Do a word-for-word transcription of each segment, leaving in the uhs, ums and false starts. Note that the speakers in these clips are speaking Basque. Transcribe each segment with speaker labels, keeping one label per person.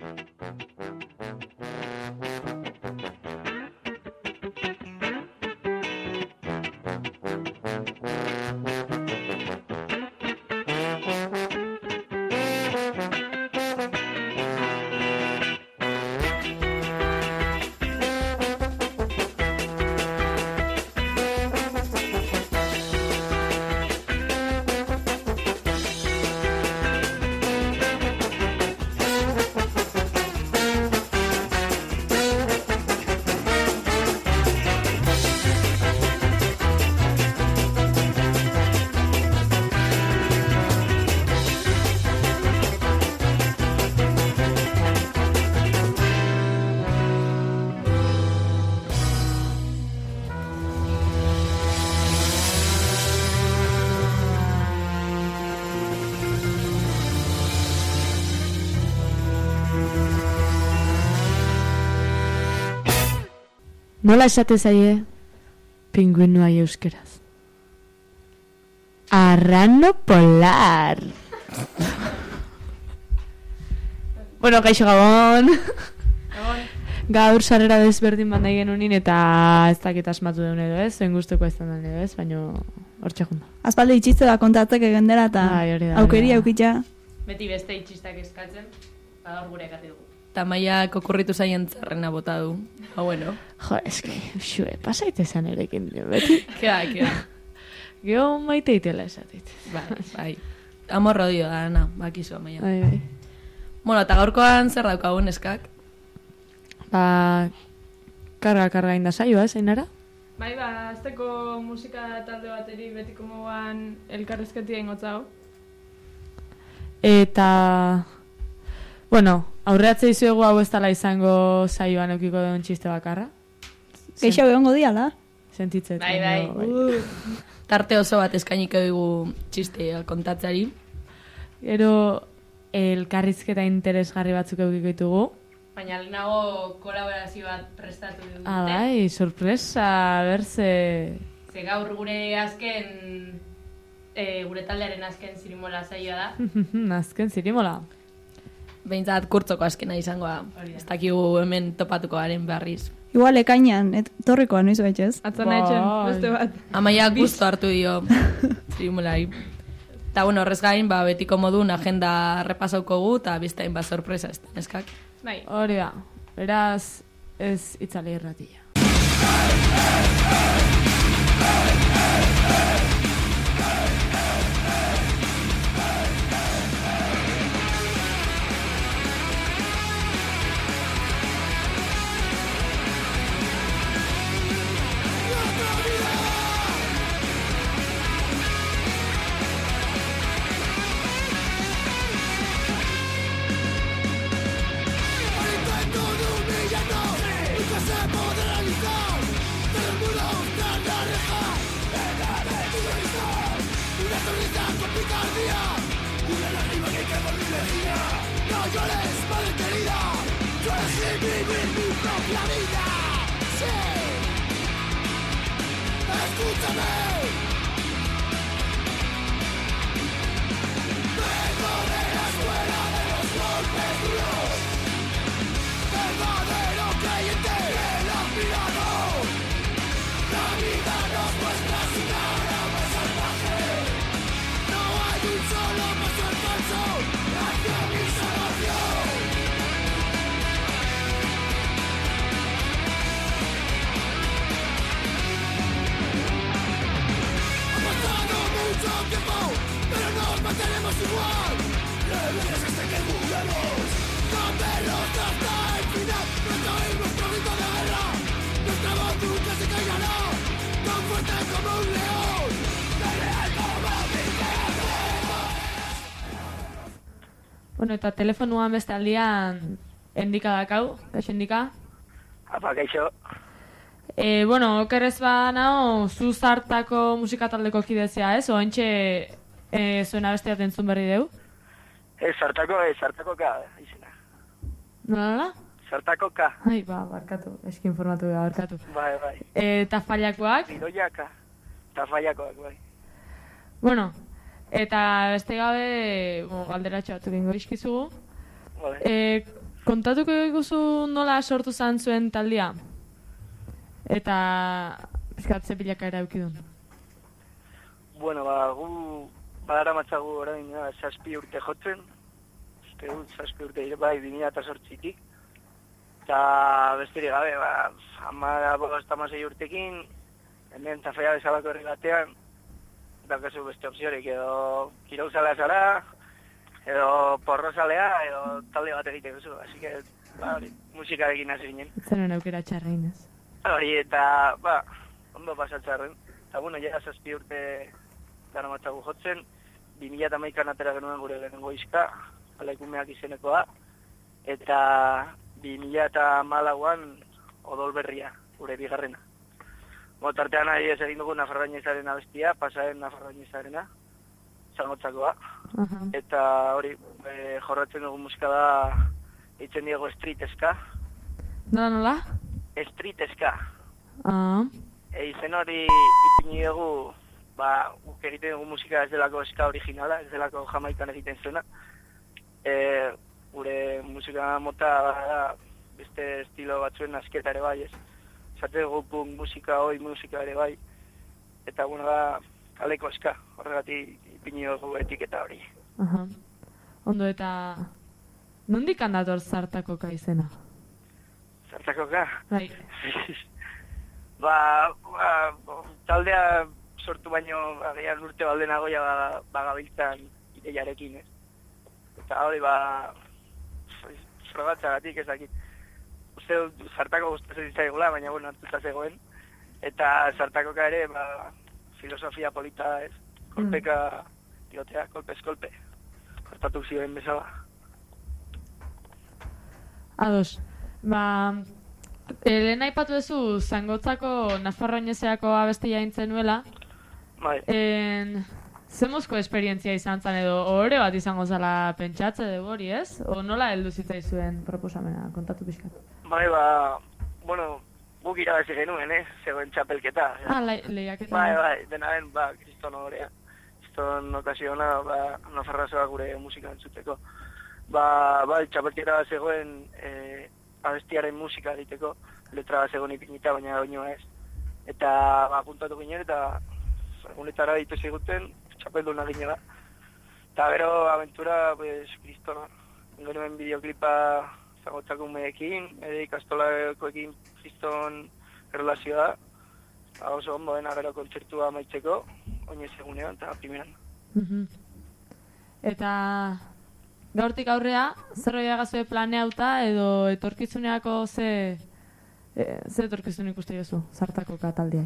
Speaker 1: Nola esate zaie pingüinoa euskeraz? Arrano polar. Bueno, kaixo gabon.
Speaker 2: Gabon.
Speaker 1: Gaur sarrera desberdin bat nahi genunin eta ez dakit asmatu deun edo ez, zoin guztuko ez den edo ez, baina hortxe junda.
Speaker 3: Azpalde itxizte da kontatzeke gendera eta aukeria eukitza.
Speaker 2: Beti beste itxistak eskatzen, badaur gure ekate dugu.
Speaker 4: Tamaiak okurritu zaien txarrena bota du. Ha, bueno.
Speaker 1: Jo, eski, xue, pasaite zan erekin, beti.
Speaker 4: Kea, kea.
Speaker 1: Geo maite itela esatit.
Speaker 4: Bai, bai. Amorro dio da, na, bakizu amaia.
Speaker 1: Bai, bai.
Speaker 4: Bueno, eta gaurkoan zer daukagun eskak?
Speaker 1: Ba, karga-karga inda saioa, zeinara?
Speaker 2: Bai, ba, azteko musika talde bateri betiko moguan elkarrezketia ingotzago.
Speaker 1: Eta... Bueno, aurreatze izuegu hau ez dala izango saioan eukiko deun txiste bakarra.
Speaker 3: Geixo behongo diala.
Speaker 1: Sentitzet.
Speaker 2: Bai, bai.
Speaker 4: Uh. Tarte oso bat eskainiko dugu txistea kontatzari.
Speaker 1: Gero elkarrizketa interesgarri batzuk eukiko ditugu.
Speaker 2: Baina lehenago kolaborazio bat prestatu dute.
Speaker 1: Ah, bai, sorpresa, berze...
Speaker 2: Ze gaur gure azken, e, gure taldearen azken zirimola saioa da.
Speaker 1: Azken zirimola.
Speaker 4: Behintzat kurtzoko askena izangoa. Ez dakigu hemen topatuko garen beharriz.
Speaker 3: Igual ekainan, torrikoa noiz betxez.
Speaker 2: Atzona etxen, beste bat.
Speaker 4: Amaiak guztu hartu dio zirimulari. Eta bueno, horrez gain, ba, betiko modun agenda repasauko gu, eta biztain bat sorpresa ez da, eskak.
Speaker 2: Bai.
Speaker 1: Hori da, beraz ez itzale irratia. Bueno, eta telefonuan beste aldian endika dakau, kaixo endika?
Speaker 5: Apa, kaixo.
Speaker 1: E, bueno, okerrez ba nao, zu zartako musikataldeko kidezea, ez? Oentxe e, zuena beste bat entzun berri deu?
Speaker 5: Ez, zartako, ez, zartako ka, izena.
Speaker 1: Nola, nola?
Speaker 5: Zartako ka.
Speaker 1: Ai, ba, barkatu, eski informatu da, barkatu.
Speaker 5: Bai, bai.
Speaker 1: E, eta faiakoak?
Speaker 5: Bidoiaka, eta faiakoak, bai.
Speaker 1: Bueno, eta beste gabe, bueno, galderatxo batzuk ingo izkizugu.
Speaker 5: Vale.
Speaker 1: E, Kontatuko ikuzu nola sortu zan zuen taldia? Eta pizkat ze bilakaera eukidun?
Speaker 5: Bueno, ba, gu badara matzagu orain zazpi urte jotzen. Uste dut, zazpi urte dire, bai, bi mila zortzitik. Eta besterik gabe, ba, ama bost amasei urtekin, hemen Tafalla bezalako herri batean, daukazu beste opziorik, edo kirauzalea zara, edo porrozalea, edo talde bat egiten duzu. Así que, ba, hori, musikarekin hasi ginen.
Speaker 1: Zeren aukera txarrein ez.
Speaker 5: Hori, eta, ba, ondo pasatzarren. Eta, bueno, ja, zazpi urte dara matzagu jotzen, bi mila hamaikan atera genuen gure lehenengo izka, Alaikumeak izenekoa, eta bi mila hamalauan Odol Berria, gure bigarrena. Motartean ari ez egin dugu Nafarroinezaren abestia, pasaren Nafarroinezarena, Zangotzakoa.
Speaker 1: Uh-huh.
Speaker 5: Eta hori, e, jorratzen dugu musika da, eitzen diego street ska.
Speaker 1: Nola, nola?
Speaker 5: Street ska.
Speaker 1: Ah.
Speaker 5: E, izen hori ipini dugu, ba, guk egiten dugu musika ez delako ska originala, ez delako Jamaikan egiten zuena. E, gure musika mota da, beste estilo batzuen asketa ere bai, ez. Zate dugu punk musika, hoi musika ere bai. Eta, bueno, da, kaleko ska, horregatik ipini dugu etiketa hori.
Speaker 1: Aha. Ondo, eta nondik handator Zartakoka izena?
Speaker 5: Zartakoka?
Speaker 1: Bai.
Speaker 5: ba, ba, taldea sortu baino, agian urte baldenagoia ba, bagabiltzan ideiarekin, ez. Eta hori, ba, frogatzagatik ezakit. Uste dut, Zartako gustatzen ditzaigula, baina, bueno, hartuta zegoen. Eta Zartakoka ere, ba, filosofia polita, ez. Kolpeka, diotea, kolpez kolpe. Kortatu zioen bezala.
Speaker 1: Ados. Ba, e, lehen aipatu duzu, Zangotzako Nafarroinezeako abestia intzen nuela.
Speaker 5: Bai.
Speaker 1: En, zemozko esperientzia izan zen edo, ohore bat izango zala pentsatze dugu hori, ez? O nola heldu zitzaizuen proposamena, kontatu pixkat?
Speaker 5: Bai, ba, bueno, guk irabazi genuen, eh? Zegoen txapelketa.
Speaker 1: Ah, le, lehiaketa.
Speaker 5: Bai, bai, dena den, ba, kriston horea. Kriston okasiona, ba, Nafarroa gure musika entzuteko. Ba, bai, txapelketa bat zegoen e, abestiaren musika egiteko, letra bat zegoen ipinita, baina oino ez. Eta, ba, puntatu ginen, eta egunetara ditu ziguten, txapelduna ginela. Eta gero, aventura, pues, kristona. Genuen bideoklipa Zangotzako umeekin, ere ikastolakoekin kriston erlazioa. Ba, oso ondo dena gero kontzertua maitzeko, oinez egunean, eta primeran.
Speaker 1: Uh-huh. Eta gaurtik aurrea, zer hori agazue planeuta edo etorkizuneako ze, e, ze etorkizun ikuste jozu, Zartakoka taldeai?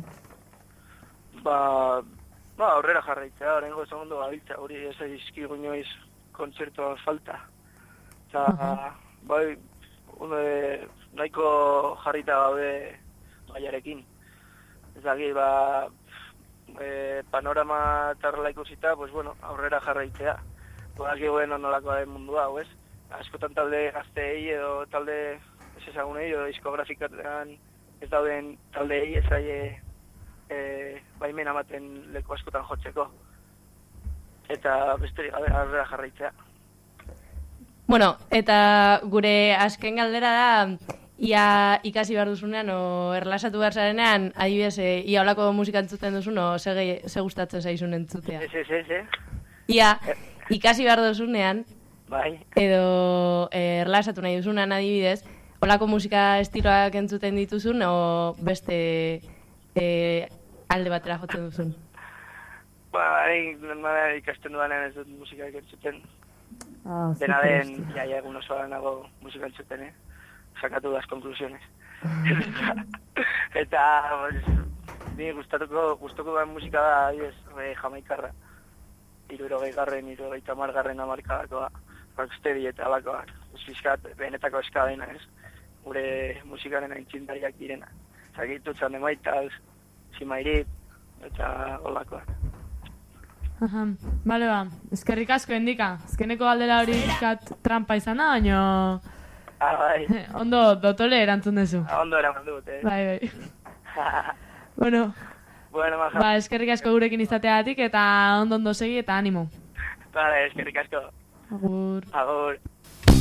Speaker 5: Ba, ba, aurrera jarraitzea, horrengo segundo gabiltza, hori ez izkigu inoiz kontzertua falta. Eta, uh-huh. bai, une, nahiko jarrita gaude gaiarekin. Ez daki, ba, e, panorama tarrela ikusita, pues bueno, aurrera jarraitzea. Badaki guen onolakoa den mundu hau, ez? Askotan talde gazteei edo talde ez ezagunei edo diskografikatean ez dauden taldeei ez aie e, baimen amaten leku askotan jotzeko. Eta besterik gabe aurrera jarraitzea.
Speaker 4: Bueno, eta gure azken galdera da, ia ikasi behar duzunean, o erlasatu behar zarenean, adibidez, e, ia holako musika entzuten duzun, o ze, ze gustatzen zaizun entzutea.
Speaker 5: Ez, ez, ez, ez.
Speaker 4: Ia ikasi behar duzunean,
Speaker 5: bai.
Speaker 4: edo e, erlasatu nahi duzunean adibidez, holako musika estiloak entzuten dituzun, o beste e, alde batera jotzen duzun?
Speaker 5: Ba, hain normala ikasten dudanean ez dut musika entzuten.
Speaker 1: Ah,
Speaker 5: Dena den, ja, ja, egun osoa nago musika entzuten, eh? Sakatu das konklusiones. Eta, pues, ni gustatuko, gustoko da musika da, adibidez, re jamaikarra. Hirurogei garren, hirurogei tamar garren amarkadakoa, rocksteady eta alakoak. Fiskat, benetako eska dena, ez? Gure musikaren aintzindariak direna. Zagitu txande maitaz, Simairit, eta olakoak.
Speaker 1: Aha, bale ba, eskerrik asko endika. Azkeneko galdera hori izkat trampa izana, baina...
Speaker 5: Ah, bai.
Speaker 1: Ondo, dotole erantzun dezu.
Speaker 5: Ah, ondo eraman dut, eh?
Speaker 1: Bai, bai. Bueno,
Speaker 5: bueno, maja.
Speaker 1: Ba, eskerrik asko gurekin izateagatik eta ondo ondo segi eta animo.
Speaker 5: Vale, eskerrik asko.
Speaker 1: Agur.
Speaker 5: Agur.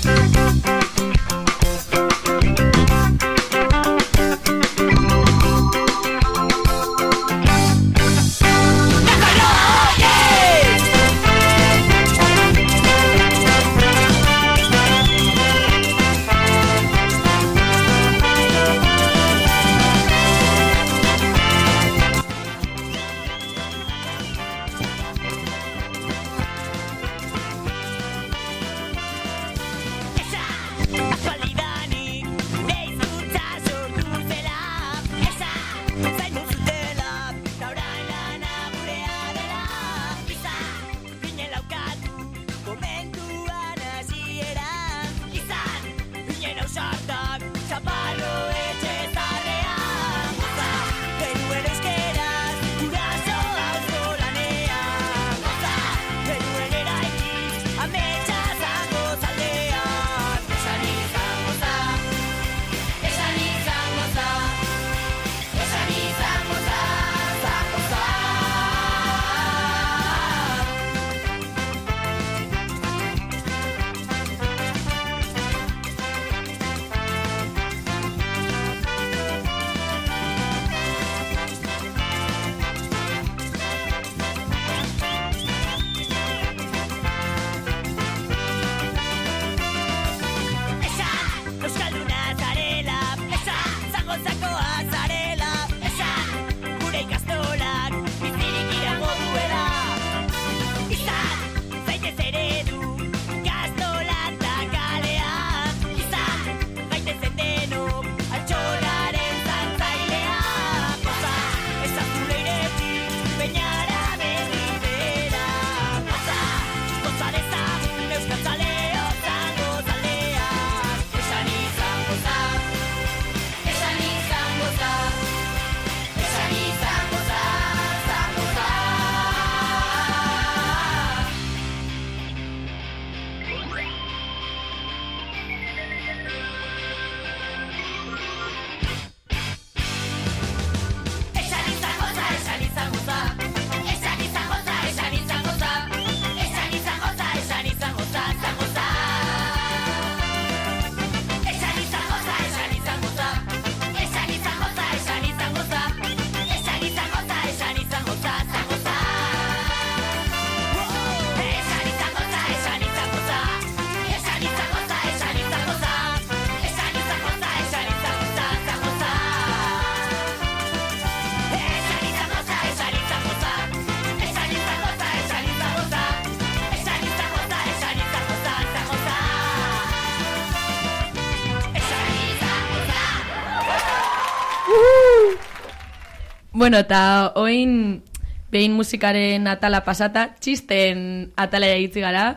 Speaker 4: Bueno, eta oin behin musikaren atala pasata, txisten atalea egitzi gara.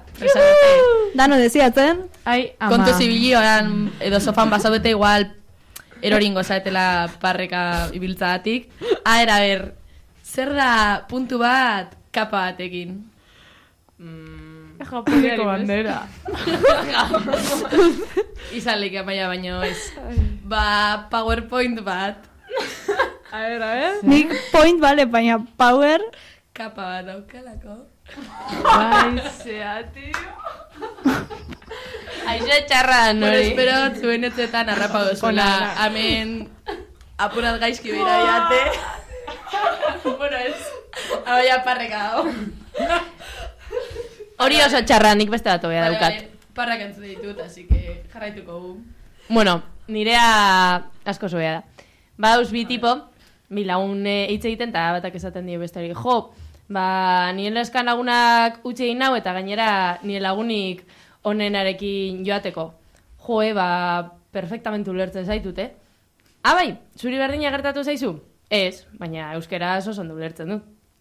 Speaker 3: Dano desiatzen.
Speaker 1: Ai, ama.
Speaker 4: Kontu zibilioan edo sofan basaudete igual eroringo zaetela parreka ibiltzagatik. A, era, ber, zer da puntu bat kapa batekin?
Speaker 1: Mm. Japoneko bandera.
Speaker 4: Izan leik amaia baino ez. Ba, PowerPoint bat.
Speaker 1: A ver, a ver.
Speaker 3: Nik point bale, baina power...
Speaker 4: Kapa bat daukalako.
Speaker 1: Bai, zea, tio.
Speaker 4: Aixe txarra da, nori. Pero espero zuen etzetan arrapa dozula. Hemen apurat gaizki behira diate. Bueno, ez. Aboia parreka dago.
Speaker 2: Hori oso txarra, nik beste datu beha daukat.
Speaker 4: Parrak entzute ditut, así que jarraituko gu.
Speaker 2: Bueno, nirea asko zubea da. Badauz bi tipo, bi lagun hitz egiten, eta batak esaten dio bestari. Jo, ba, nien leskan lagunak utxe egin nau, eta gainera nien lagunik onenarekin joateko. Joe, ba, perfectamente ulertzen zaitut, eh? Ah, bai, zuri berdina gertatu zaizu? Ez, baina euskera oso ondo ulertzen du.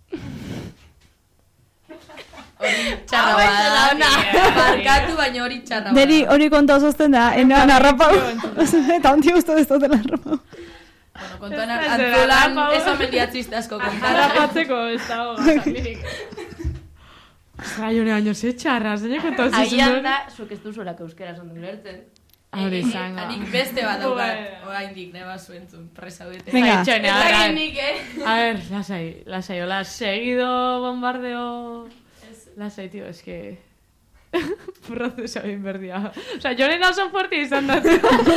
Speaker 4: Hori txarra bada, barkatu baina hori txarra bada.
Speaker 3: Deri hori konta osozten da, enoan arrapau. Eta onti guztu ez dut arrapau.
Speaker 4: Bueno, kontuan antzulan ez amendiatziste asko kontan.
Speaker 1: Arrapatzeko ez dago gazalirik. Zai, hori baino ze txarra, zein kontau zizun.
Speaker 2: Agian da, zuek ez duzulak euskera zondo ulertzen.
Speaker 1: Hori izango.
Speaker 4: Anik beste bat daukat, oa indik neba zuentzun, presa duete.
Speaker 3: Venga.
Speaker 1: Txene,
Speaker 4: Ez
Speaker 1: a
Speaker 4: dakit
Speaker 1: ver.
Speaker 4: nik, eh?
Speaker 1: A ver, lasai, lasai, hola, seguido bombardeo... Lasai, tío, es que... Prozeso egin berdia. Osa, joren oso fuerte izan da.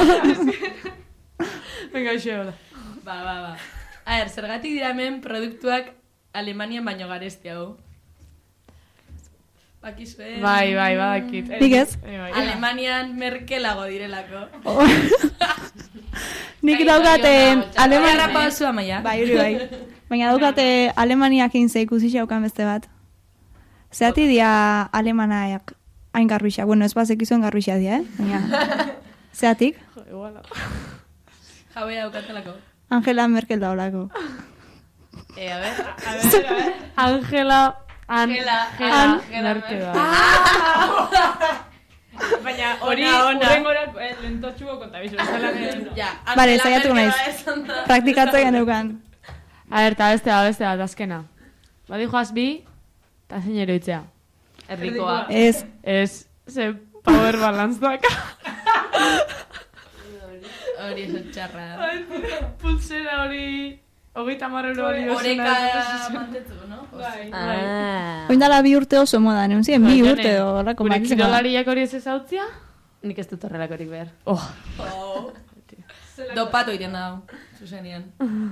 Speaker 1: Venga, hoxe, hola.
Speaker 2: Ba, ba, ba. A ber, zergatik dira hemen produktuak Alemanian baino garestiago. Bakizue.
Speaker 1: Bai, bai, badakit.
Speaker 3: Nik ez?
Speaker 2: Alemanian merkelago direlako.
Speaker 3: Nik daukate
Speaker 2: Alemania
Speaker 3: Alemania...
Speaker 2: rapa zua maia.
Speaker 3: Bai, hori bai. Baina daukate Alemaniakin ze ikusi xaukan beste bat. Zerati dia Alemanaak hain garruixak. Bueno, ez bazek izuen garruixak dia, eh? Baina... Zeratik?
Speaker 1: Jo, iguala.
Speaker 2: Jabea daukatelako.
Speaker 3: Angela Merkel da olako.
Speaker 2: Eh, a ver.
Speaker 1: A ver, a ver. Angela...
Speaker 2: Angela.
Speaker 1: Angela Merkel da. Baina hori urrengorako lentotxuko kontabizu.
Speaker 2: Ja,
Speaker 3: Vale, saiatu naiz. Praktikatzen geneukan.
Speaker 1: A ver, eta beste, beste bat, azkena. Badi joaz bi, eta zein eroitzea.
Speaker 2: Errikoa.
Speaker 3: Ez.
Speaker 1: Ez, ze power balance daka.
Speaker 2: Hori eso txarra.
Speaker 1: Pulsera hori... Hogeita marra euro hori
Speaker 2: Oreka mantetzu, no?
Speaker 1: Bai, bai.
Speaker 2: Ah.
Speaker 3: Oindala bi urte oso moda, neun ziren, bi
Speaker 1: Jone,
Speaker 3: urte horrako
Speaker 1: gure
Speaker 3: makizema.
Speaker 1: kirolariak hori ez ezautzia?
Speaker 2: Nik ez dut horrelakorik behar.
Speaker 1: Oh.
Speaker 2: Oh. Dopatu iten da, zuzenian.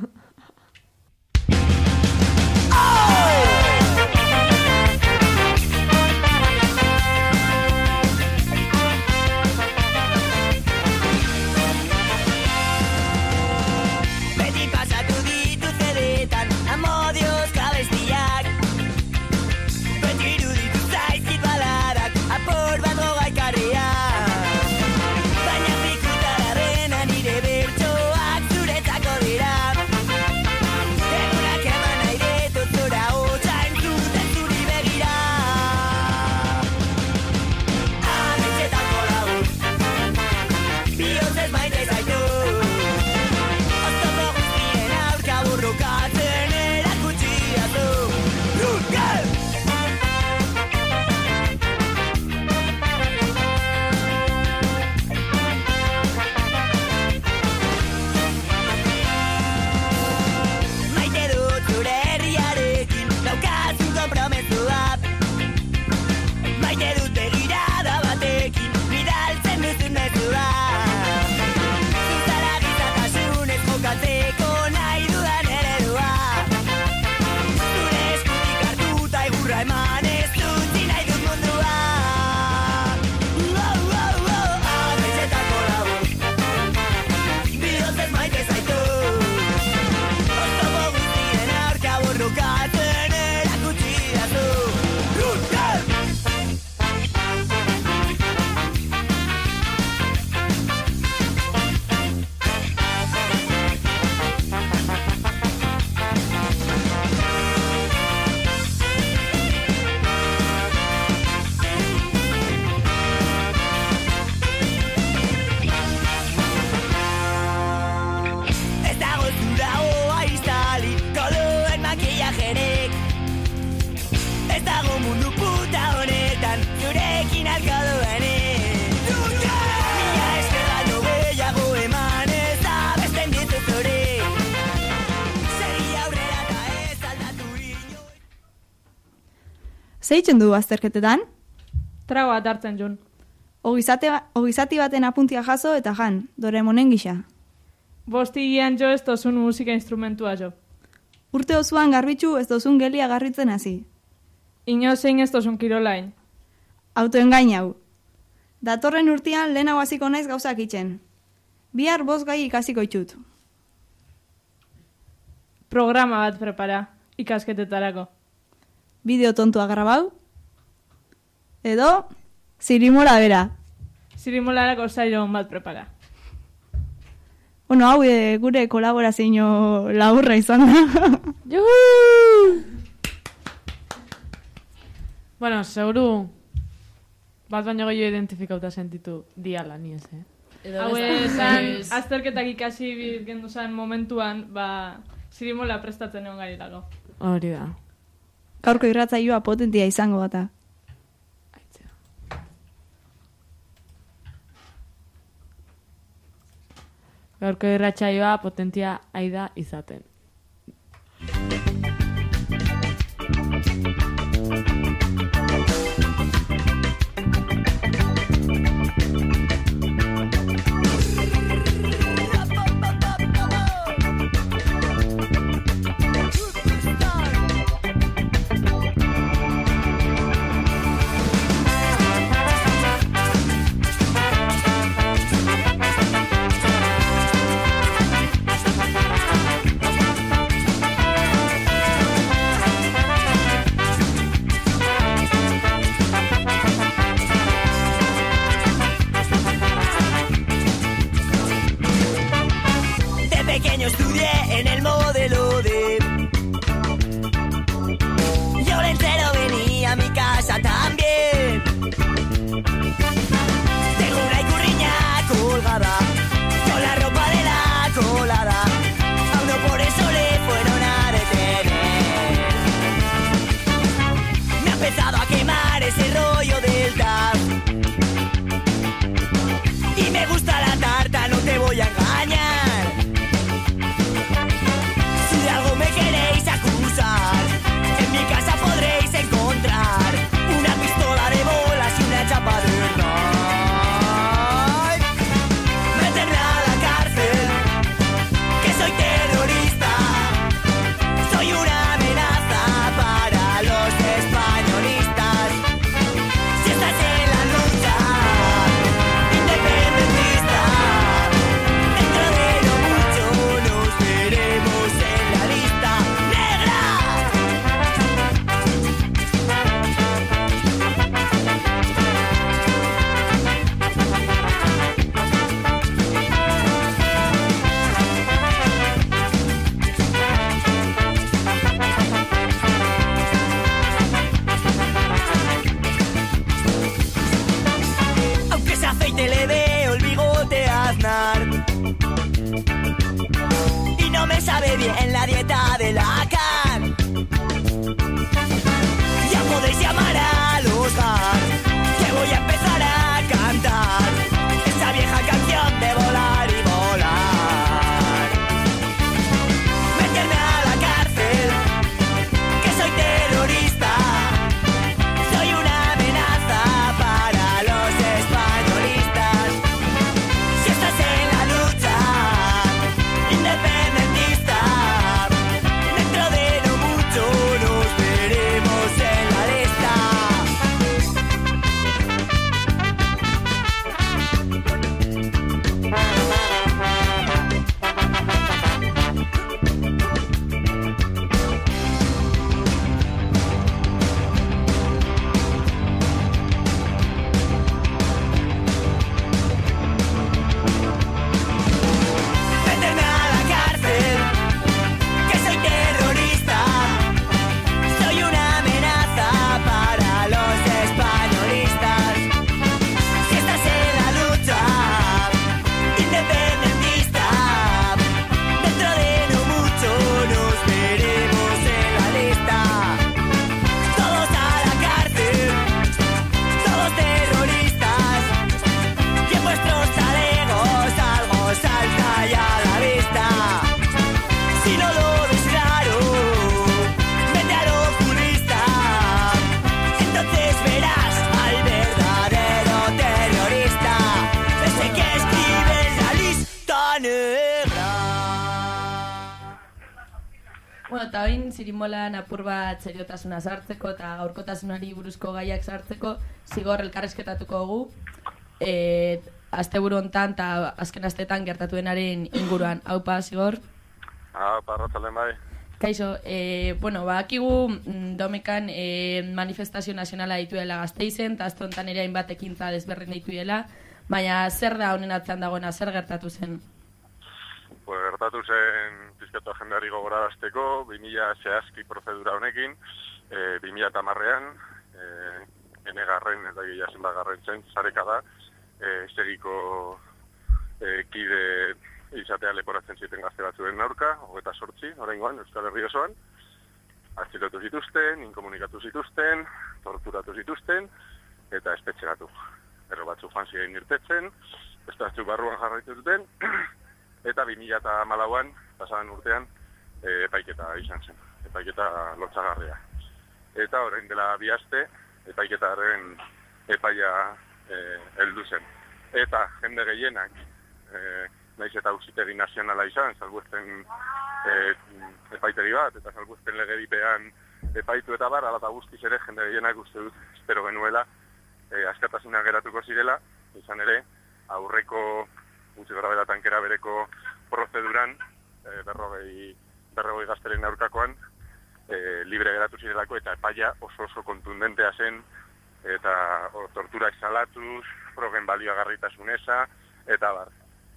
Speaker 3: Zeitzen du azterketetan?
Speaker 6: Trago bat hartzen jun.
Speaker 3: Ogizate, ogizati baten apuntia jaso eta jan, Doraemonen gisa.
Speaker 6: Bosti gian jo ez dozun musika instrumentua jo.
Speaker 3: Urte osoan garbitzu ez dozun gelia garritzen hasi.
Speaker 6: Ino zein ez dozun kirolain.
Speaker 3: Autoen gain hau. Datorren urtean lehenago hasiko naiz gauzak itzen. Bihar bost gai ikasiko itxut.
Speaker 6: Programa bat prepara, ikasketetarako.
Speaker 3: Bideo tontua grabau. Edo, zirimola bera.
Speaker 6: Zirimolarako zailo bat prepara.
Speaker 3: Bueno, hau e, gure kolaborazio laburra izan da.
Speaker 1: Juhu! Bueno, seguru bat baino gehiago identifikauta sentitu diala ni ez, eh?
Speaker 6: Hau esan, azterketak ikasi gendu zen momentuan, ba, zirimola prestatzen egon garilako.
Speaker 1: Hori da.
Speaker 3: Gaurko irratzaioa potentia izango bata.
Speaker 1: Gaurko irratsaioa potentia aida izaten.
Speaker 7: en el modelo D. Y ahora entero venía a mi casa también. Tengo una icurriña colgada con la ropa de la colada. A uno por eso le fueron a detener. Me ha empezado a quemar ese rollo del D A F. Y me gusta la tarta, no te voy a engañar. Si de algo me queréis acusar, en mi casa podréis encontrar una pistola de bolas y una chapa de verdad. Meterme a la cárcel, que soy terrorista. Soy una amenaza para los españolistas. Si estás en la lucha independentista, dentro de no mucho nos veremos en la lista negra. Aunque ese aceite le veo el bigote a Aznar y no me sabe bien la dieta de la can. Ya podéis llamar a los gas, que voy a empezar a cantar esa vieja canción de volar y volar. Meterme a la cárcel, que soy terrorista. Soy una amenaza para los españolistas. Si estás en la lucha independentista, dentro de no mucho nos veremos en la lista. Meterme a la cárcel, que soy terrorista. Soy una amenaza para los españolistas. Si estás en la lucha independentista, dentro de no mucho nos veremos en la lista. Todos a la cárcel, todos terroristas. Y en vuestros chalecos algo salta ya a la vista. Si no lo ves claro, vete al oculista. Entonces verás al verdadero terrorista, ese que escribe en la lista negra.
Speaker 2: Bueno, eta bain zirinbolan apur bat seriotasuna sartzeko eta gaurkotasunari buruzko gaiak sartzeko zigor elkarrezketatuko dugu. E, asteburu hontan eta azken astetan gertatu denaren inguruan. Haupa, zigor?
Speaker 8: Ah, parratzalen bai.
Speaker 2: Kaixo, e, bueno, badakigu mm, Domekan e, manifestazio nazionala dituela Gasteizen, eta azte honetan ere hainbat ekintza desberdin dituela, baina zer da honen atzean dagoena, zer gertatu zen?
Speaker 8: Pues gertatu zen pizkatu agendari gogorarazteko, bi mila zehazki prozedura honekin, e, bi mila hamarrean, e, enegarren, eta gila zenbagarren zen, zareka da, e, segiko e, kide izatea leporatzen ziten gazte batzuen aurka, hogeta sortzi, oraingoan, Euskal Herri osoan, atxilotu zituzten, inkomunikatu zituzten, torturatu zituzten, eta espetxeratu. Erro batzu joan ziren irtetzen, beste batzuk barruan jarraitu duten, eta bi mila hamalauan, pasadan urtean, e, epaiketa izan zen, epaiketa lotxagarria. Eta orain dela bi aste, epaiketaren epaia e, heldu zen. Eta jende gehienak, e, naiz eta auzitegi nazionala izan, salbuespen e, epaitegi bat, eta salbuespen legedipean epaitu eta bar, ala eta guztiz ere jende gehienak uste dut, espero genuela, e, askatasuna geratuko zirela, izan ere, aurreko gutxi gara bera tankera bereko prozeduran, e, berrogei, berrogei gazteren aurkakoan, e, libre geratu zirelako, eta epaia oso oso kontundentea zen, eta o, tortura exalatuz, progen balioagarritasun eza, eta bar.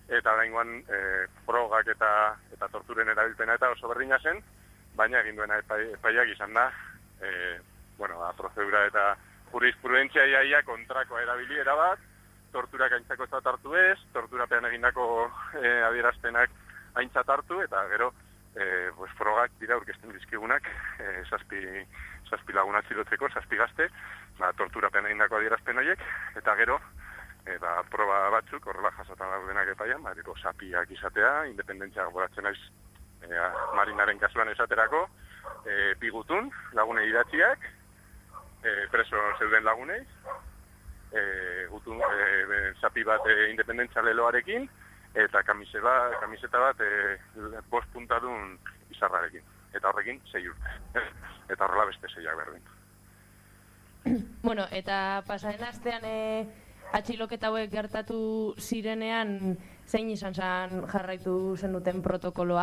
Speaker 8: eta oraingoan e, frogak eta eta torturen erabilpena eta oso berdina zen, baina egin duena epai, epaiak izan da, e, bueno, ba, prozedura eta jurisprudentzia iaia kontrakoa erabili erabat, torturak aintzako ez hartu ez, torturapean egindako e, adierazpenak aintzat hartu, eta gero e, pues, frogak dira aurkezten dizkigunak, e, zazpi, zazpi lagun atxilotzeko, zazpi gazte, ba, torturapean egindako adierazpen horiek, eta gero, e, ba, proba batzuk, horrela jasatan daudenak epaian, ba, diko, sapiak izatea, independentzia goratzen naiz, e, marinaren kasuan esaterako, e, pigutun, lagunei idatziak, e, preso zeuden lagunei, e, gutun, e, sapi bat e, independentzia leloarekin, eta kamiseta, kamiseta bat e, bost puntadun izarrarekin. Eta horrekin sei urte. Eta horrela beste seiak berdin.
Speaker 2: Bueno, eta pasaren astean e, atxiloketa hauek gertatu zirenean zein izan zen jarraitu zenuten protokoloa?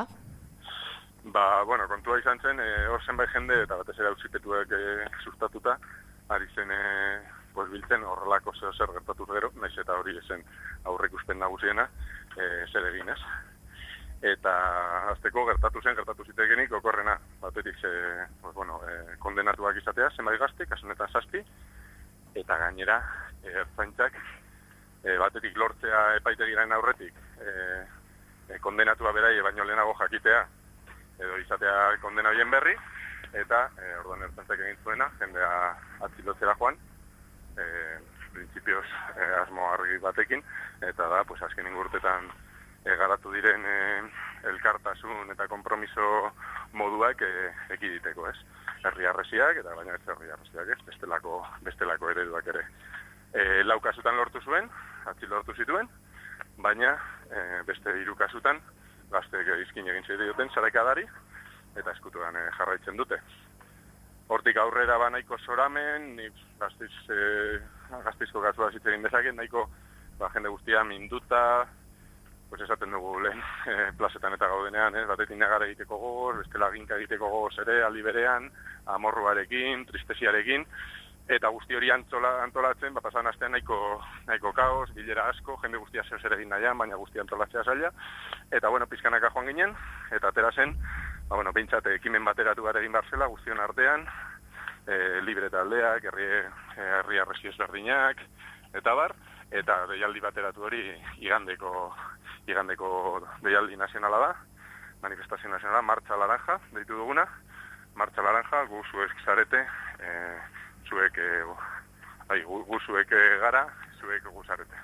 Speaker 8: Ba, bueno, kontua izan zen, e, hor zenbait jende eta batez ere auzipetuek e, sustatuta, ari zen e, pues, biltzen horrelako zeo zer gertatu gero, naiz eta hori esen aurreikuspen nagusiena, e, zer egin ez. Eta azteko gertatu zen, gertatu zitegenik okorrena, batetik ze, pues, bueno, e, kondenatuak izatea, zenbait gazte, kasunetan zazpi, eta gainera, e, ertzaintzak, e, batetik lortzea epaitegiraren aurretik, e, e, kondenatua berai baino lehenago jakitea, edo izatea kondena horien berri, eta e, orduan ertzaintzak egin zuena, jendea atzilotzera joan, e, printzipioz e, asmo argi batekin, eta da, pues, azken ingurtetan E, garatu diren e, elkartasun eta konpromiso moduak e, ekiditeko, ez? Herri arresiak, eta baina ez herri arresiak, ez? Bestelako, bestelako ereduak ere. E, lau kasutan lortu zuen, atzi lortu zituen, baina e, beste hiru kasutan gazteek izkin egin zidioten sarekadari, eta eskutuan e, jarraitzen dute. Hortik aurrera ba nahiko zoramen, ni gazteiz, e, gazteizko kasua hitz egin dezaket, nahiko ba, jende guztia minduta, pues esaten dugu lehen e, plazetan eta gaudenean, ez, batetik negara egiteko gogoz, bestela ginka egiteko gogoz ere, aldi berean, amorruarekin, tristesiarekin, eta guzti hori antzola, antolatzen, ba, pasan astean nahiko, nahiko kaos, bilera asko, jende guztia zeu zer egin nahian, baina guztia antolatzea zaila, eta bueno, pizkanaka joan ginen, eta atera zen, ba, bueno, behintzat ekimen bateratu gara egin barzela, guztion artean, e, libre taldeak, herri, herri arresi ezberdinak, eta bar, eta deialdi bateratu hori igandeko igandeko deialdi nazionala da, manifestazio nazionala, Martxa Laranja, deitu duguna, Martxa Laranja, gu zuek zarete, e, zuek, e, ai, gu, gu zuek gara, zuek gu zarete.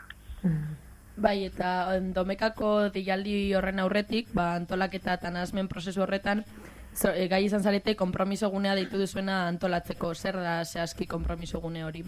Speaker 2: Bai, eta domekako deialdi horren aurretik, ba, antolaketa eta nahasmen prozesu horretan, zo, e, gai izan zarete, konpromiso gunea deitu duzuena antolatzeko, zer da zehazki konpromiso gune hori?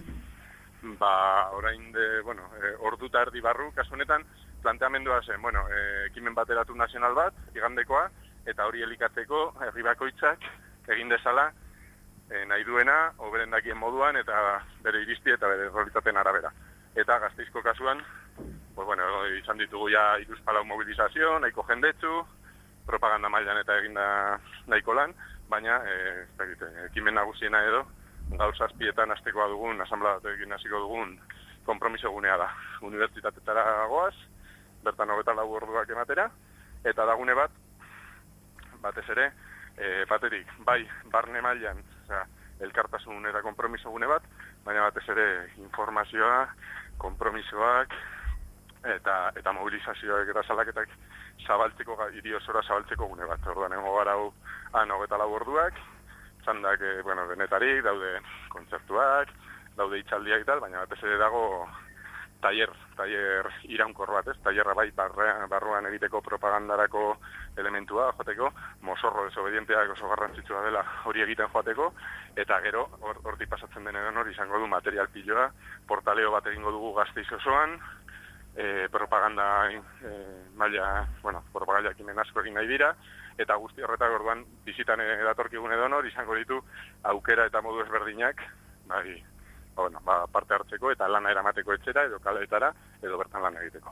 Speaker 8: Ba, orain de, bueno, e, ordu eta erdi barru, kasu honetan, planteamendua zen, bueno, e, ekimen bateratu nazional bat, igandekoa, eta hori elikatzeko, herri bakoitzak, egin dezala, e, nahi duena, oberen dakien moduan, eta bere irizpide eta bere realitateen arabera. Eta Gasteizko kasuan, pues, bueno, izan ditugu ja iruzpalau mobilizazio, nahiko jendetzu, propaganda mailan eta eginda nahiko lan, baina, e, ekimen nagusiena edo, gaur zazpietan hastekoa dugun, asamblea batekin hasiko dugun konpromiso gunea da. Unibertsitatetara goaz, bertan hogeita lau orduak ematera, eta dagune bat, batez ere, e, baterik, bai, barne mailan, osea, elkartasun eta konpromiso gune bat, baina batez ere informazioa, konpromisoak, eta, eta mobilizazioak eta salaketak zabaltzeko, hiri osora zabaltzeko gune bat. Orduan, egongo gara hau, han hogeita lau orduak, txandak, e, bueno, denetarik, daude kontzertuak, daude itxaldiak eta tal, baina batez ere dago tailer, tailer iraunkor bat, ez? Tailerra bai barra, barruan egiteko propagandarako elementua joateko, mozorro desobedienteak oso garrantzitsua dela hori egiten joateko, eta gero, hortik or, pasatzen denean hori izango du material piloa, portaleo bat egingo dugu Gasteiz osoan, e, propaganda e, maila, bueno, propaganda ekimen asko egin nahi dira, eta guzti horretak orduan bizitan datorkigun edonor izango ditu aukera eta modu ezberdinak, bai, bueno, ba, parte hartzeko eta lana eramateko etxera edo kaleetara edo bertan lan egiteko.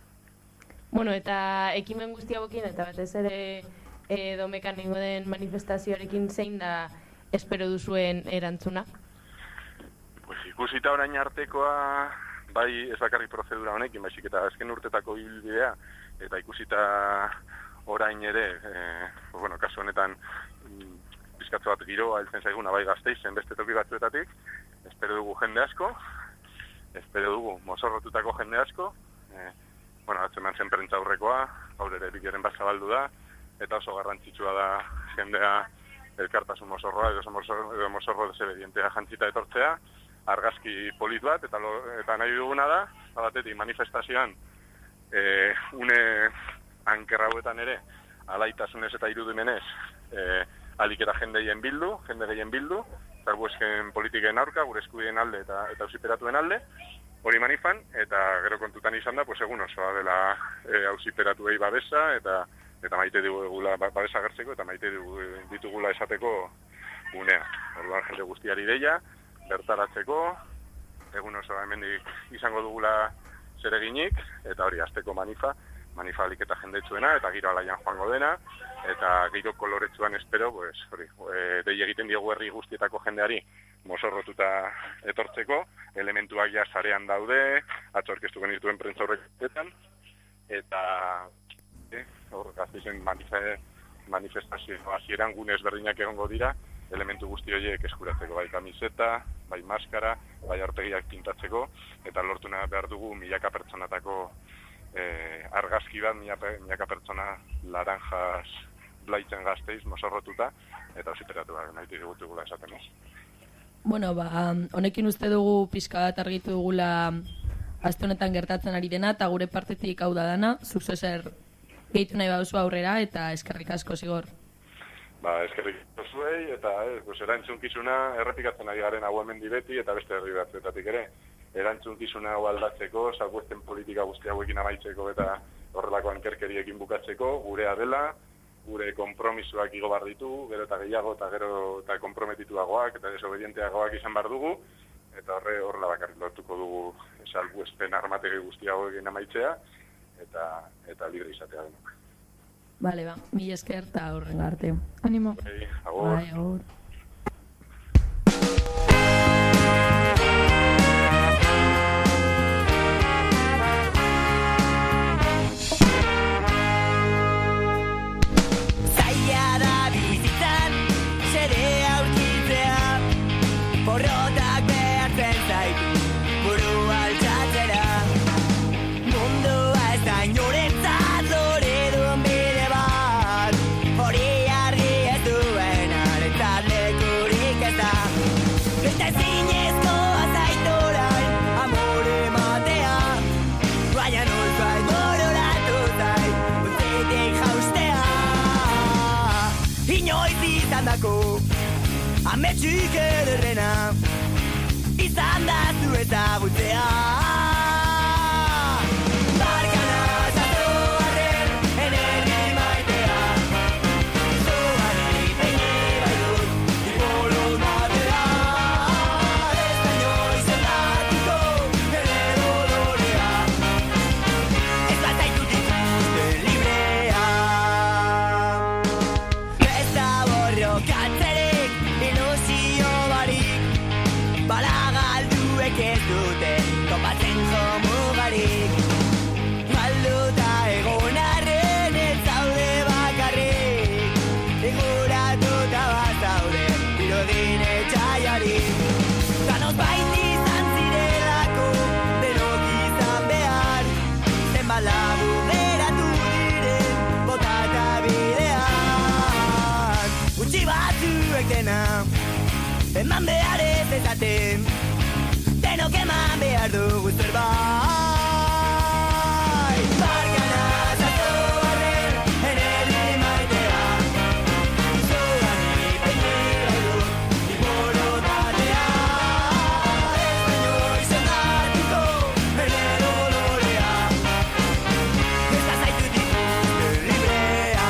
Speaker 2: Bueno, eta ekimen guzti hauekin eta batez ere e, domekan ingo den manifestazioarekin zein da espero duzuen erantzuna?
Speaker 8: Pues ikusita orain artekoa bai ez bakarrik prozedura honekin, baizik eta azken urtetako ibilbidea, eta ikusita orain ere, e, bueno, kasu honetan, pizkatzo bat giroa heltzen zaiguna bai Gasteizen beste toki batzuetatik, espero dugu jende asko, espero dugu mozorrotutako jende asko, e, bueno, atzeman zen prentza aurrekoa, gaur ere bigeren bat zabaldu da, eta oso garrantzitsua da jendea elkartasun mozorroa, edo mozorro, edo mozorro desebedientea jantzita etortzea, argazki polit bat, eta, lo, eta nahi duguna da, batetik manifestazioan, e, une ankerrauetan ere, alaitasunez eta irudimenez, e, alik eta jende gehien bildu, jende gehien bildu, salbuesken politiken aurka, gure eskubideen alde eta eta auziperatuen alde, hori manifan, eta gero kontutan izan da, pues egun osoa dela e, auziperatuei babesa, eta eta maite digula babesa gertzeko, eta maite ditugula esateko unea. Orduan jende guztiari deia, bertaratzeko, egun osoa hemendik izango dugula zereginik, eta hori asteko manifa, manifa alik eta jendetsuena, eta giro alaian joango dena, eta giro koloretsuan espero, pues, hori, e, dei egiten diogu herri guztietako jendeari mozorrotuta etortzeko, elementuak ja sarean daude, atzo orkestu genituen prentza horreketan, eta e, hor, Gasteizen manifestazio hasieran gune ezberdinak egongo dira, elementu guzti horiek eskuratzeko, bai kamiseta, bai maskara, bai aurpegiak pintatzeko, eta lortuna behar dugu milaka pertsonatako eh, argazki bat, milaka pertsona laranjas blaitzen Gasteiz, mozorrotuta, eta auziperatu bat, nahi digutugula esaten ez.
Speaker 2: Bueno, ba, honekin uste dugu pixka bat argitu dugula aste honetan gertatzen ari dena, eta gure partetik hau da dana, zuk zezer gehitu nahi baduzu aurrera, eta eskerrik asko zigor.
Speaker 8: Ba, eskerrik zuei, eta eh, pues, erantzunkizuna errepikatzen ari garen hau hemen beti, eta beste herri batzuetatik ere. Erantzunkizuna hau aldatzeko, salbuespen politika guzti hauekin amaitzeko eta horrelako ankerkeriekin bukatzeko, gurea dela, gure konpromisoak igo bar ditu, gero eta gehiago eta gero eta konprometituagoak eta desobedienteagoak izan bar dugu, eta horre horrela bakarrik lortuko dugu salbuespen armategi guzti hauekin amaitzea, eta eta libre izatea denok.
Speaker 2: Bale, ba, mila esker eta horren arte.
Speaker 3: Animo.
Speaker 8: Bai, agur.
Speaker 2: Bai, agur.
Speaker 7: Zaila da bizitzan, zere aurkitzea, porrotak behartzen zaitu, burua altxatzera. Mundua ez da inorentzat loredun bide bat, hori argi ez duen arentzat lekurik ez da. Eta ezinezkoa zait orain, amore matea, baina nolbait bororatu zait, utzitik jaustea. Inoiz izan dako, ametsik ederrena, izan da zu ezagutzea. Barkana zato arren, energi maitea, zoarik peine bai dut, ipolo matea. Ez da inoiz zendatiko, ere dolorea, ez da zaitut ikusten librea. Ez da borrokatzerik, ilusio barik, bala galduek ez dute, topatzen jomugarik. Galduta egon arren ez zaude bakarrik, inguratuta bazaude, irudin etxaiarik. Ganoz baiti izan zirelako, denok izan behar, zenbat labu geratu diren, botata bidean. Utsi batzuek dena, eman behar ez ezaten, denok eman behar dugu zerbait. Barkana zato arren, energi maitea, zoanik peine bai dut, iporotatea. Ez da inoiz zendatiko, ere dolorea, ez da zaitut ikusten librea.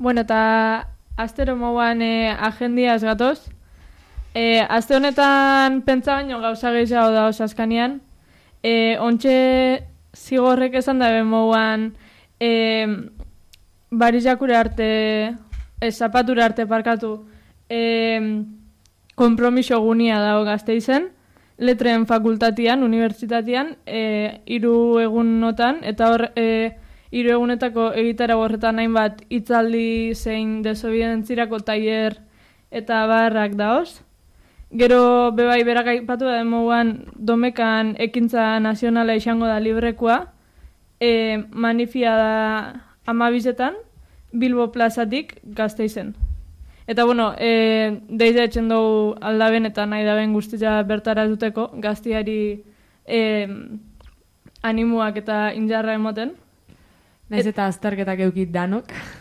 Speaker 6: Bueno, eta astero moan e, agendiaz gatoz. E, aste honetan pentsa baino gauza gehiago da osaskanean. E, ontxe zigorrek esan dabe moan e, barijakure arte, e, zapatura arte parkatu, e, kompromiso gunia dago Gasteizen, letren fakultatian, unibertsitatean, e, iru egunotan, eta hor, e, iru egunetako egitara horretan hainbat hitzaldi zein desobedientzirako tailer eta barrak daoz. Gero bebai berak aipatu da demoan Domekan ekintza nazionala izango da librekoa, e, manifia da amabizetan, Bilbo plazatik Gasteizen. Eta bueno, e, deide etxen dugu aldaben eta nahi daben guztia bertara duteko, gaztiari e, animuak eta injarra emoten.
Speaker 1: Naiz eta azterketak eukit danok.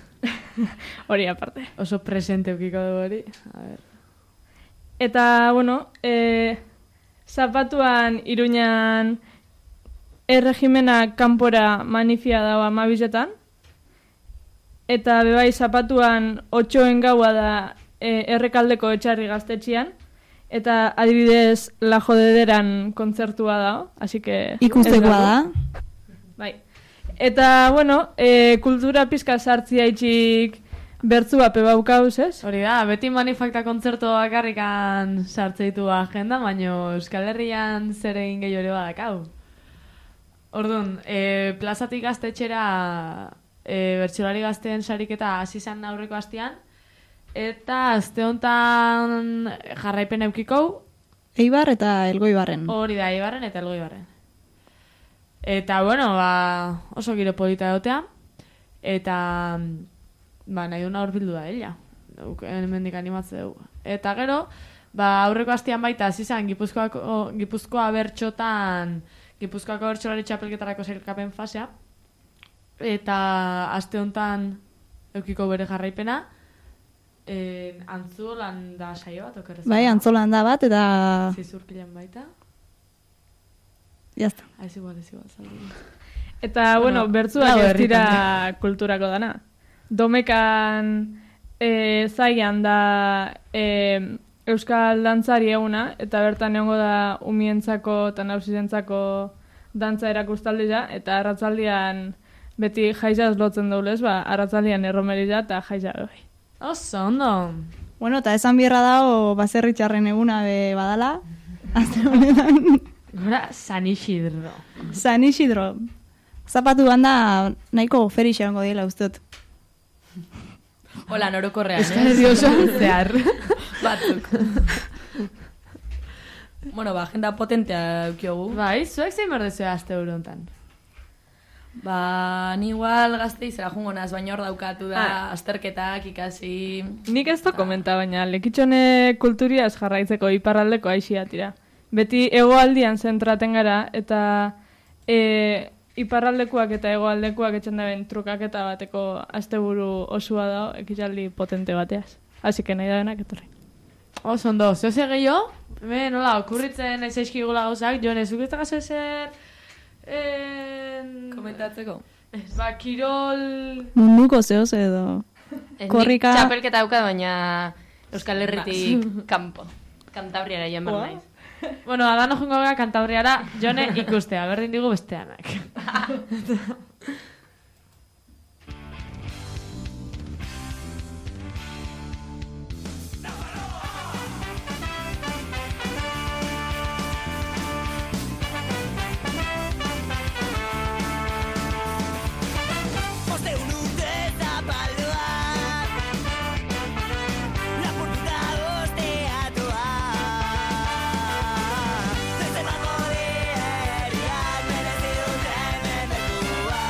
Speaker 6: Hori aparte.
Speaker 1: Oso presente eukiko dugu hori. A ver.
Speaker 6: Eta, bueno, e, zapatuan Iruñan erregimena kanpora manifia dago amabizetan. Eta bebai zapatuan otxoen gaua da e, errekaldeko etxarri gaztetxian. Eta adibidez La Jodederan kontzertua dago. Así que
Speaker 3: ikustekoa da.
Speaker 6: Bai. Eta, bueno, e, kultura pizka sartzia itxik bertzua pebaukauz, ez?
Speaker 1: Hori da, beti manifakta kontzertu bakarrikan sartzeitu agenda, baino Euskal Herrian zer egin gehiago ere badakau. Orduan, e, plazatik gaztetxera e, bertsolari gazteen sariketa hasi zen aurreko astean, eta aste honetan jarraipen eukikou.
Speaker 3: Eibar eta Elgoibarren.
Speaker 1: Hori da, Eibarren eta Elgoibarren. Eta, bueno, ba, oso giro polita dotea, eta ba, nahi duna hor bildu da, ella. Hemendik animatze dugu. Eta gero, ba, aurreko hastian baita, zizan, Gipuzkoako, Gipuzkoa bertxotan, Gipuzkoako bertxolari txapelketarako sailkapen fasea, eta aste honetan eukiko bere jarraipena, e, Antzolan da saio bat, okerrez?
Speaker 3: Bai, Antzolan da bat, eta...
Speaker 1: Zizurkilean baita.
Speaker 3: Jazta.
Speaker 1: Ez igual, ez igual, saldu.
Speaker 6: Eta, bueno, bueno bertzuak ez dira kulturako dana. Domekan e, zaian da e, Euskal Dantzari eguna, eta bertan egongo da umientzako eta nausizentzako dantza erakustaldea, eta arratzaldian beti jaizaz lotzen daulez, ba, arratzaldian erromerila eta jaiza bai.
Speaker 1: Oso, ondo.
Speaker 3: Bueno, eta esan bierra dago baserritxarren eguna be badala, azte honetan.
Speaker 1: Gora, San Isidro.
Speaker 3: San Isidro. Zapatu banda nahiko ferixa ongo diela usteot.
Speaker 2: Hola, norokorrean, eh?
Speaker 1: Euskal Herri osoan zehar.
Speaker 2: Batzuk. Bueno, ba, agenda potentea eukiogu.
Speaker 1: Bai, zuek zein berdezua azte honetan.
Speaker 2: Ba, ni igual Gasteizera jungo naz, baina hor daukatu da ah. azterketak ikasi...
Speaker 6: Nik ez to komenta, baina lekitxone kulturiaz jarraitzeko iparraldeko aixia tira. Beti hegoaldian zentraten gara, eta e, iparraldekuak eta hegoaldekuak etxen daben trukaketa bateko asteburu osua da, ekitaldi potente bateaz. Así que nahi da benak etorri.
Speaker 1: Oso ondo, zeo ze gehiago? Be, nola, okurritzen ez eizkigula gauzak, joan ez ukiztaka zezer... En...
Speaker 2: Komentatzeko?
Speaker 1: Ba, kirol...
Speaker 3: Munduko zehoz edo... Korrika...
Speaker 2: Txapelketa daukat, baina Euskal Herritik kanpo. Kantabriara joan behar naiz.
Speaker 1: Bueno, adano jungo gara Kantabriara jone ikustea, berdin digu besteanak.
Speaker 7: Desde el banco de herriak merezi duten mendekua.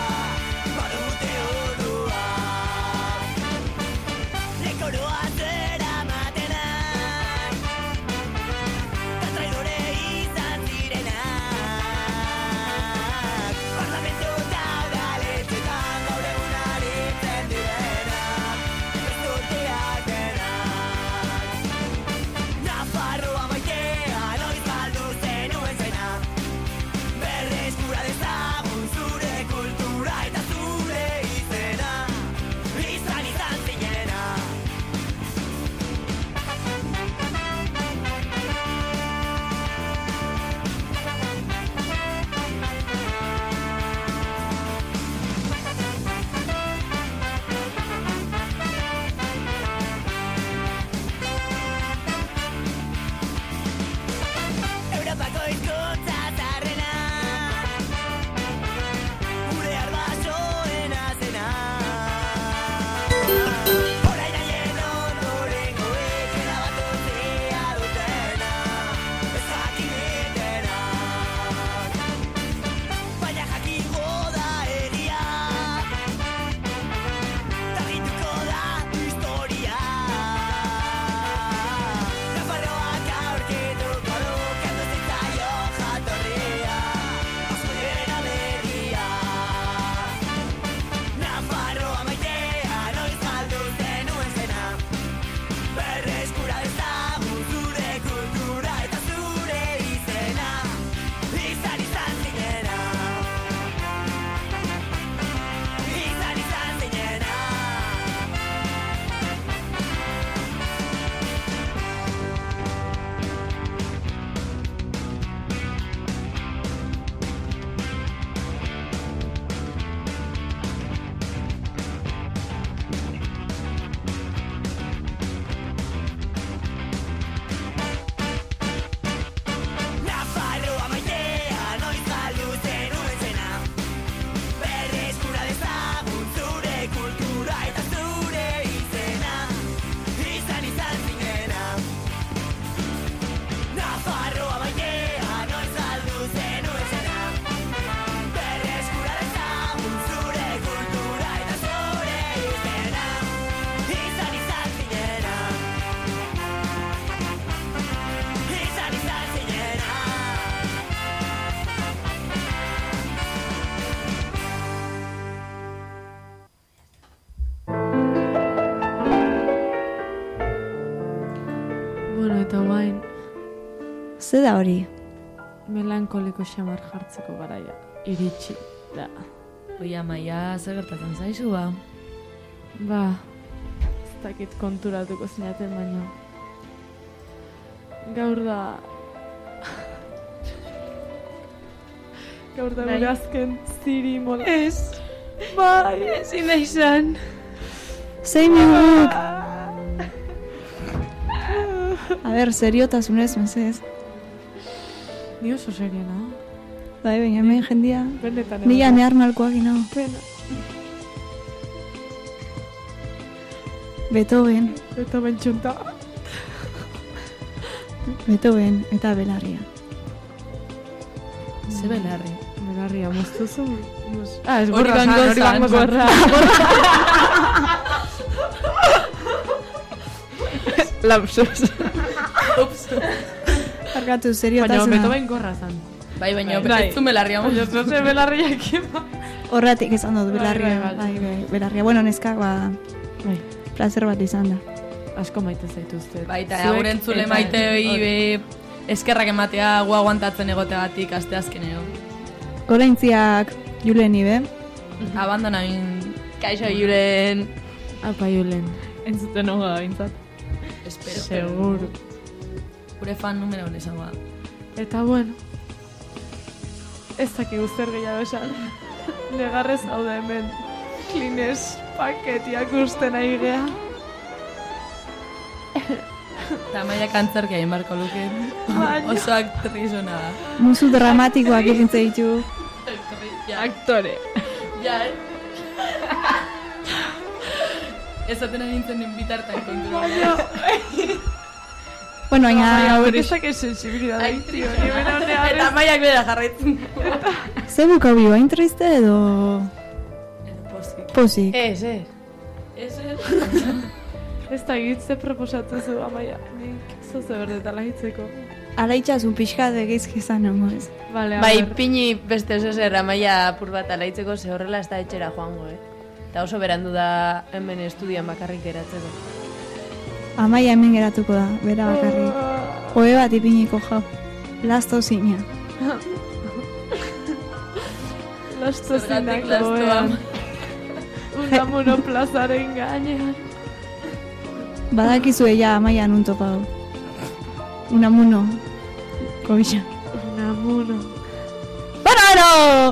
Speaker 1: Bueno, eta guain,
Speaker 3: Ze da hori?
Speaker 1: melankoliko xamar jartzeko garaia. Iritsi, da.
Speaker 2: Oi, Amaia, zer gertatzen zaizu, ba?
Speaker 1: Ba, ez dakit konturatuko zinaten, baina... Gaur da... Gaur da gure azken ziri mola. Ez. Bai.
Speaker 2: Ezin da izan.
Speaker 3: Zein minguk! A ber, seriotasunez, mesez.
Speaker 1: Ni oso seriena.
Speaker 3: Bai, baina hemen jendia.
Speaker 1: Benetan.
Speaker 3: Nila nehar malkoak ino.
Speaker 1: Pena.
Speaker 3: Beethoven,
Speaker 1: Beethoven txunta.
Speaker 3: Beethoven eta Belarria.
Speaker 2: Ze belarri.
Speaker 1: Belarria, moztuzu. Ah, ez
Speaker 2: Hori
Speaker 1: gorra zan,
Speaker 2: gango
Speaker 1: hori
Speaker 2: zan.
Speaker 1: gango gorra. Lapsus.
Speaker 2: Ups.
Speaker 3: Arkatu,
Speaker 1: Baina
Speaker 3: seriotasuna.
Speaker 1: Beethoven gorra zan.
Speaker 2: Bai, baina
Speaker 1: Bai.
Speaker 2: ez du belarria.
Speaker 1: Baina ez ze belarriak ima.
Speaker 3: Horratik esan dut
Speaker 1: Bai,
Speaker 3: Belarria.
Speaker 1: bai, bai.
Speaker 3: Bai, bai, Belarria. Bueno, neskak, ba,
Speaker 1: Bai,
Speaker 3: placer bat izan da.
Speaker 1: asko maite zaituzte.
Speaker 2: Baita,
Speaker 1: Zuek
Speaker 2: gure entzule
Speaker 1: eta-
Speaker 2: maite hori be, eskerrak ematea gu aguantatzen egoteagatik aste azkeneo.
Speaker 3: Goraintziak Juleni be.
Speaker 2: Abandona bin... Kaixo, Julen.
Speaker 1: Apa, Julen.
Speaker 6: Entzuten honga da bintzat.
Speaker 2: Espero.
Speaker 1: Seguro.
Speaker 2: Gure fan numero hon izango da.
Speaker 1: Eta bueno, ez dakigu zer gehiago esan. Negarrez hau da hemen. Klines paketiak usten ari gea.
Speaker 2: Eta Amaia kantzerki hain barko luke.
Speaker 1: Baina.
Speaker 2: Oso aktriz hona da.
Speaker 3: Musu dramatikoak egin ditu.
Speaker 6: Aktore.
Speaker 2: Ja, eh? Ezaten nintzen den bitartan kontrola.
Speaker 3: Bueno,
Speaker 1: Baina,
Speaker 3: baina,
Speaker 1: hori ez dakit sensibilidad.
Speaker 2: Eta Amaiak bera jarraitzen.
Speaker 3: ze buka bi, bain triste edo
Speaker 2: Pozik.
Speaker 3: pozik?
Speaker 2: Ez, ez. Ez, ez.
Speaker 1: Ez da egitze proposatu zu, Amaia. Nik zoze berdetala hitzeko.
Speaker 3: Ala itxasun pixka de geizki izan nengo ez.
Speaker 1: Vale, a
Speaker 2: Bai,
Speaker 1: ver.
Speaker 2: pini beste oso zer Amaia apur bat alaitzeko ze horrela ez da etxera joango, eh? Eta oso berandu da hemen estudian bakarrik geratzeko.
Speaker 3: Amaia hemen geratuko da, bera bakarrik. Oe bat ipiniko jau. Lasto zina.
Speaker 1: Lasto
Speaker 2: Zergatik
Speaker 1: zinak
Speaker 2: lastoa.
Speaker 1: goean. Unamuno plazaren gainean.
Speaker 3: Badakizu ella Amaia nun topa du. Unamuno. Kobisa.
Speaker 1: Unamuno.
Speaker 3: Bararo!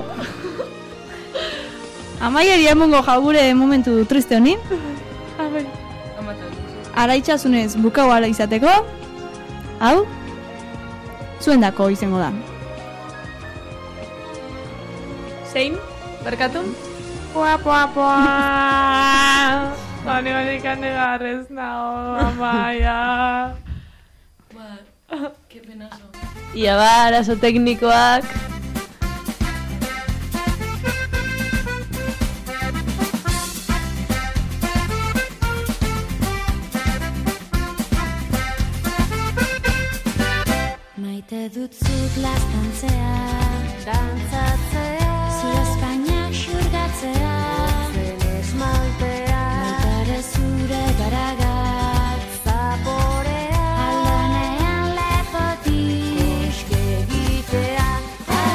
Speaker 3: Amaia emongo jagure momentu triste honi.
Speaker 1: A ber,
Speaker 3: Ara itxasunez bukau ala izateko. Hau? Zuendako izango da.
Speaker 2: Zein? Berkatun?
Speaker 1: pua, pua, pua. Honi honik anegarrez nao, Amaia.
Speaker 2: Ba, que penazo. Ia ba, arazo teknikoak.
Speaker 9: Maite dut zut laztantzea, dantzatzea, zure espainak xurgatzea, zen esmaltea, baitare zure garagat, zaporea, aldanean lepotik, egitea,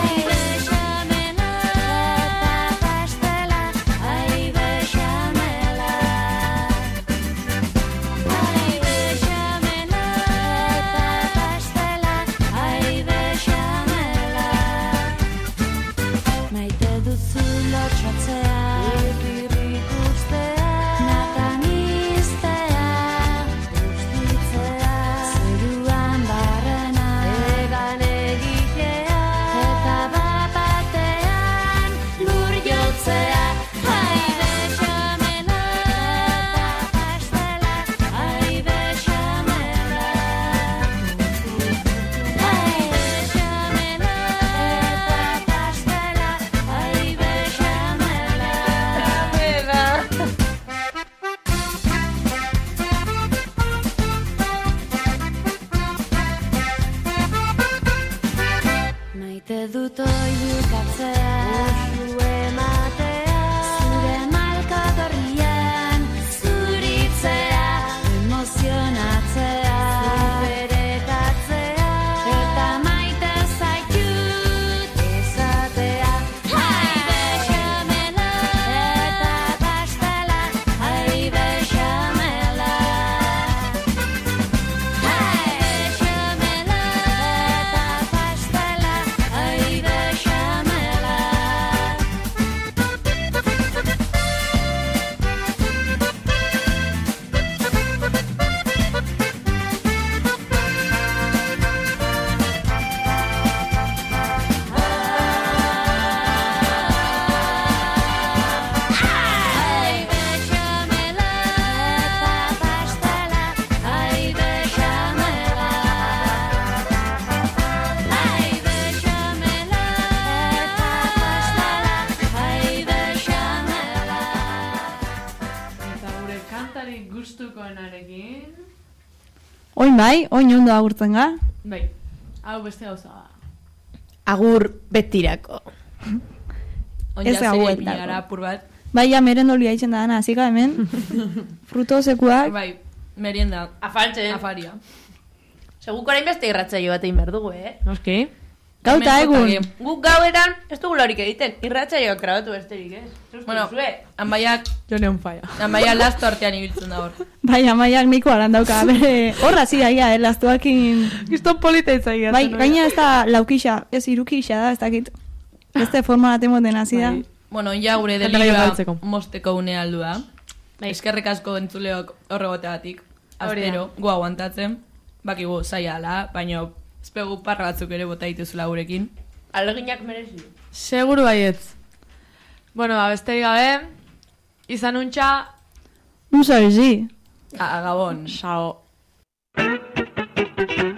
Speaker 3: Oin bai, oin ondo agurtzen ga.
Speaker 1: Bai, hau beste gauza.
Speaker 2: Agur betirako.
Speaker 3: Ez gauetako.
Speaker 10: Pinara apur bat.
Speaker 3: Bai, ja merendolia itzen da, hasika hemen. Fruto sekuak.
Speaker 10: Bai, merienda.
Speaker 2: Afaltzen.
Speaker 10: Afaria.
Speaker 2: Seguko orain beste irratsaio bat egin behar dugu, eh?
Speaker 1: Noski.
Speaker 3: Gauta egun.
Speaker 2: Guk gauetan ez dugu lorik egiten. Irratsaioak grabatu besterik, ez?
Speaker 10: Bueno, anbaiak...
Speaker 1: Jone on falla.
Speaker 10: Anbaiak lasto artean ibiltzen da hor.
Speaker 3: Bai, amaiak niko aran dauka. Bere, horra zira, ja, eh, lastuakin...
Speaker 1: Gizton polita izaia.
Speaker 3: Bai, gaina ez da laukisa, ez irukixa da, ez dakit. Beste forma bat emoten hasi da.
Speaker 10: Bueno, ja gure delioa mosteko une aldu da. Eskerrik asko entzuleok horregoteagatik. Astero, gu aguantatzen. Bakigu zaila ala, baina espegu parra batzuk ere bota dituzula gurekin.
Speaker 2: Aleginak merezi.
Speaker 1: Seguru baietz. Bueno, ba, besterik gabe, izan untxa...
Speaker 3: Un sorzi.
Speaker 10: A, Gabon.
Speaker 1: Sao.